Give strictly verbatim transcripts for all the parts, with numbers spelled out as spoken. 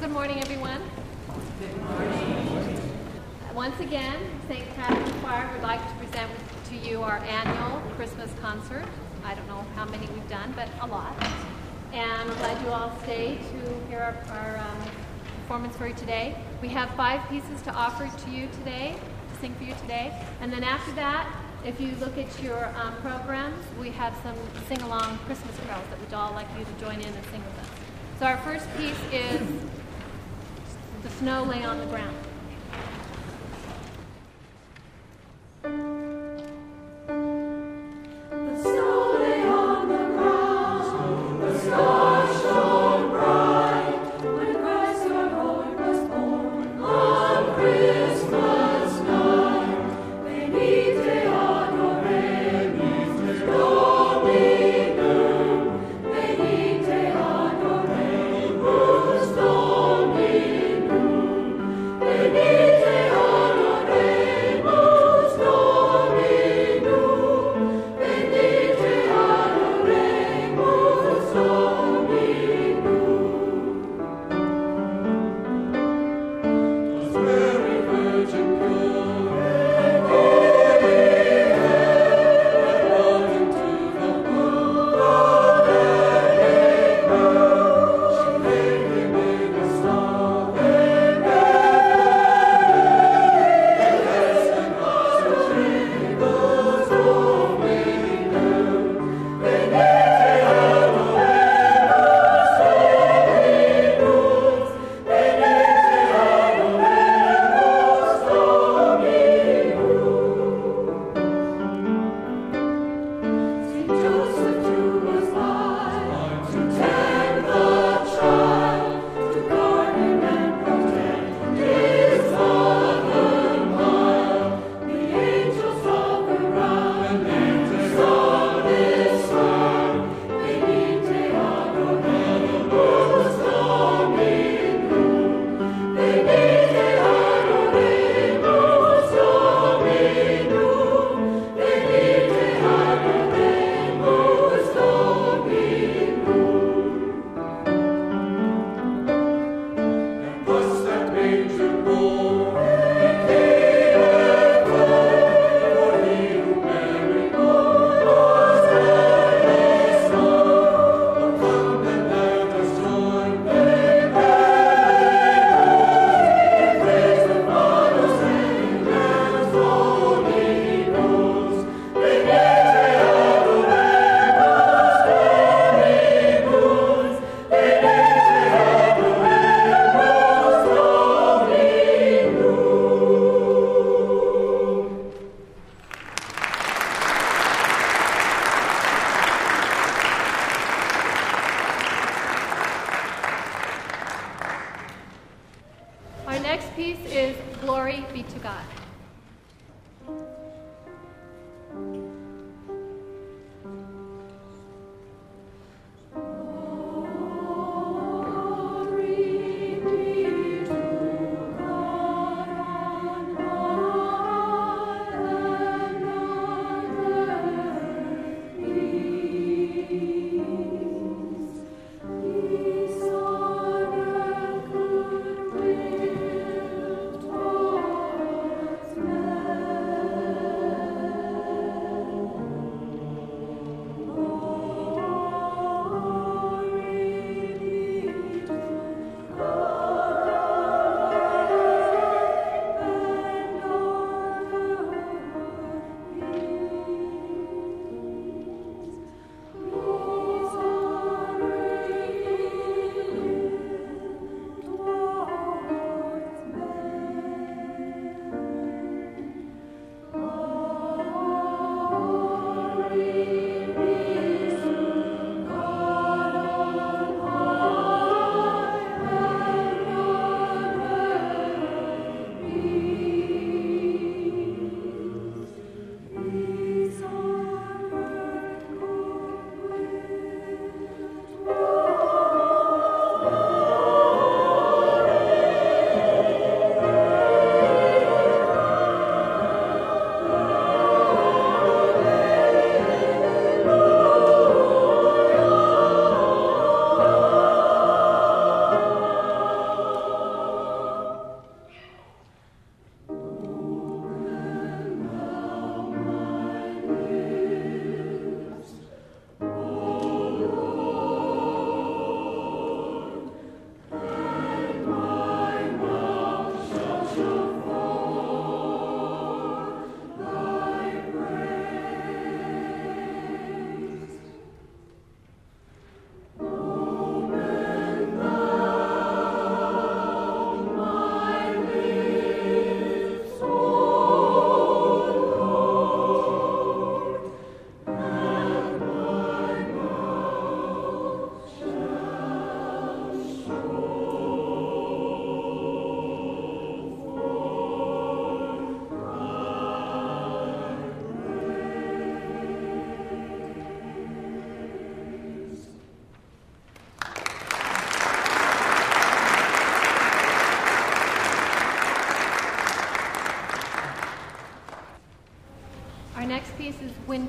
good morning, everyone. Good morning. Once again, Saint Catherine's Choir would like to present to you our annual Christmas concert. I don't know how many we've done, but a lot. And I'm glad you all stayed to hear our, our um, performance for you today. We have five pieces to offer to you today, to sing for you today. And then after that, if you look at your um, programs, we have some sing-along Christmas carols that we'd all like you to join in and sing with us. So our first piece is The Snow Lay on the Ground.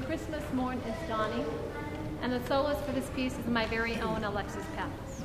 Christmas Morn is Dawning, and the soloist for this piece is my very own Alexis Pappas.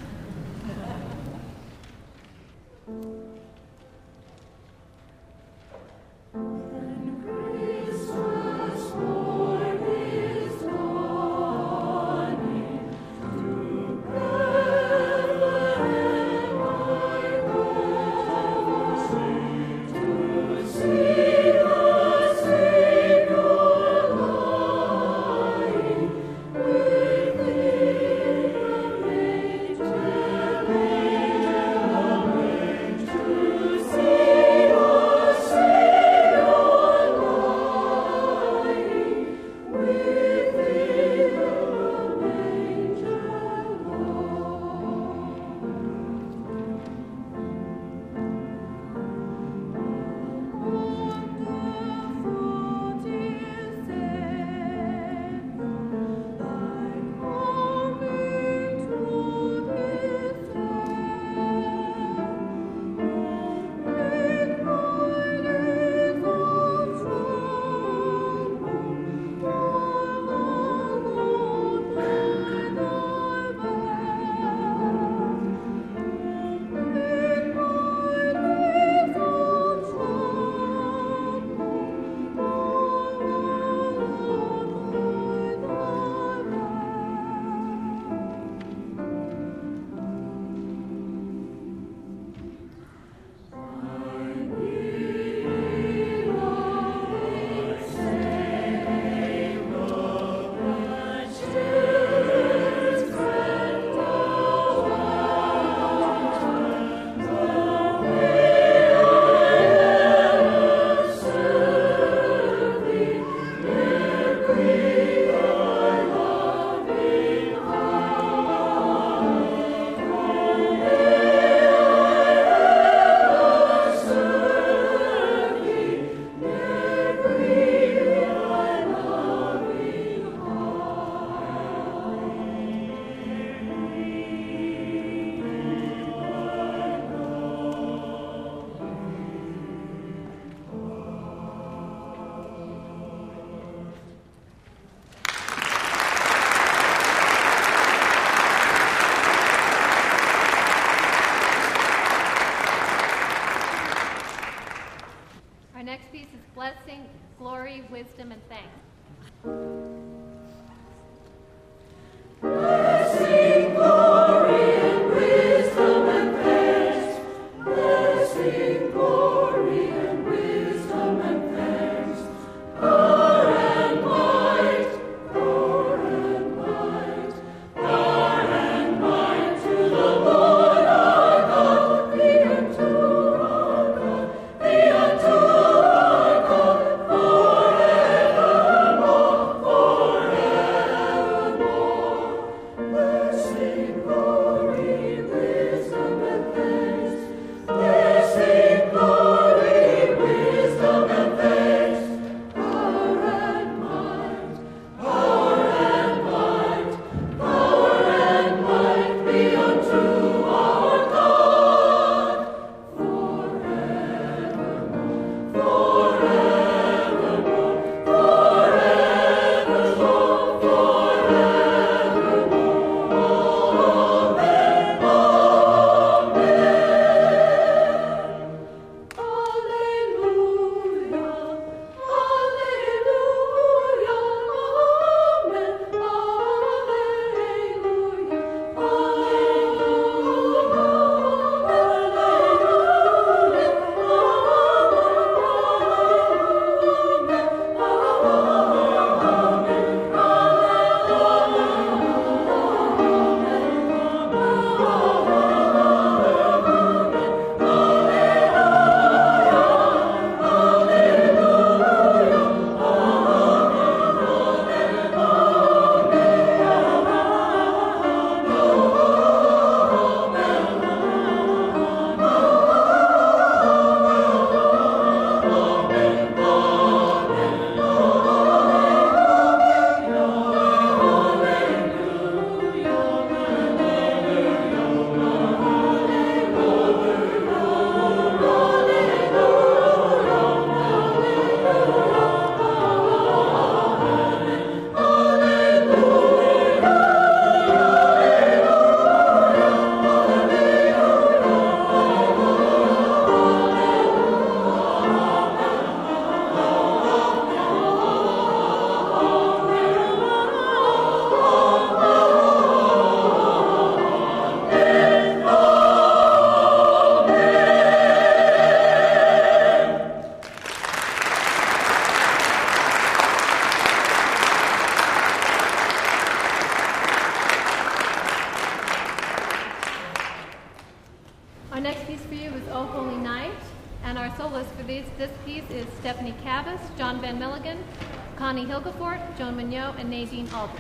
Next piece is Blessing, Glory, Wisdom, and Thanks. Blessing, glory, and wisdom, and thanks. Blessing, glory, and wisdom, and thanks. Power and might, power and might, power and might to the Lord our God, be unto our God, be unto our God forevermore, forevermore. piece for you is Oh Holy Night, and our soloists for this, this piece is Stephanie Cavas, John Van Milligan, Connie Hilgefort, Joan Mignot, and Nadine Aldrich.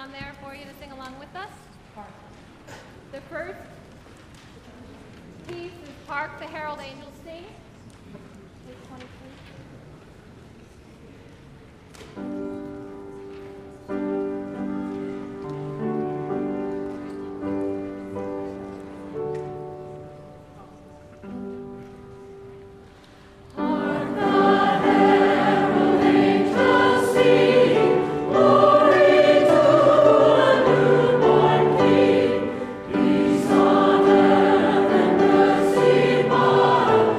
down there for you to sing along with us. The first piece is Hark the Herald Angels Sing. Page twenty-three. Peace on earth and mercy mild.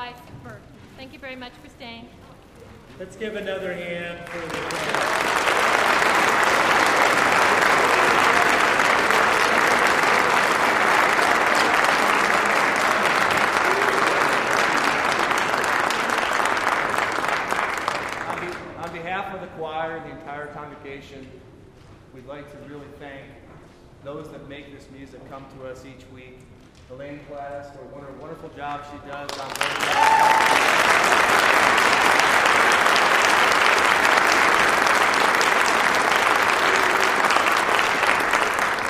otherwise superb. Thank you very much for staying. Let's give another hand for the choir. On behalf of the choir and the entire congregation, we'd like to really thank those that make this music come to us each week. Elaine Class for a wonderful job she does on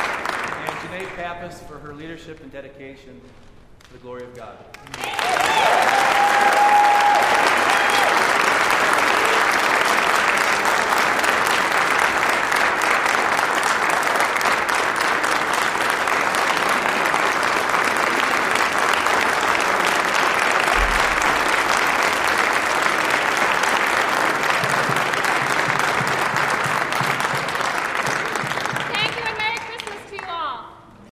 and Janae Pappas for her leadership and dedication to the glory of God.